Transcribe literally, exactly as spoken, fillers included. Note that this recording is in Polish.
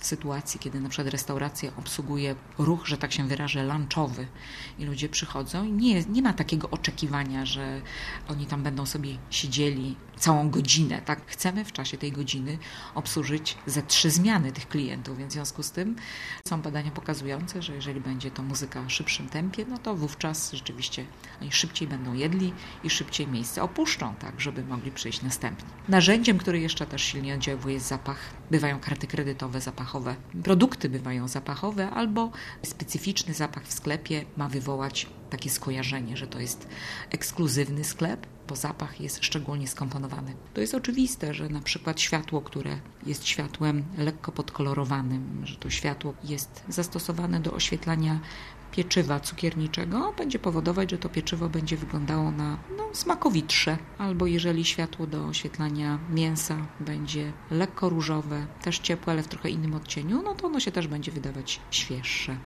w sytuacji, kiedy na przykład restauracja obsługuje ruch, że tak się wyrażę, lunchowy i ludzie przychodzą i nie, nie ma takiego oczekiwania, że oni tam będą sobie siedzieli całą godzinę. Tak, chcemy w czasie tej godziny obsłużyć ze trzy zmiany tych klientów, więc w związku z tym są badania pokazujące, że jeżeli będzie to muzyka w szybszym tempie, no to wówczas rzeczywiście oni szybciej będą jedli i szybciej miejsce opuszczą, tak, żeby mogli przyjść następni. Narzędziem, który jeszcze też silnie oddziałuje, jest zapach. Bywają karty kredytowe zapachowe. Produkty bywają zapachowe albo specyficzny zapach w sklepie ma wywołać takie skojarzenie, że to jest ekskluzywny sklep, bo zapach jest szczególnie skomponowany. To jest oczywiste, że na przykład światło, które jest światłem lekko podkolorowanym, że to światło jest zastosowane do oświetlania pieczywa cukierniczego, będzie powodować, że to pieczywo będzie wyglądało na no, smakowitsze. Albo jeżeli światło do oświetlania mięsa będzie lekko różowe, też ciepłe, ale w trochę innym odcieniu, no to ono się też będzie wydawać świeższe.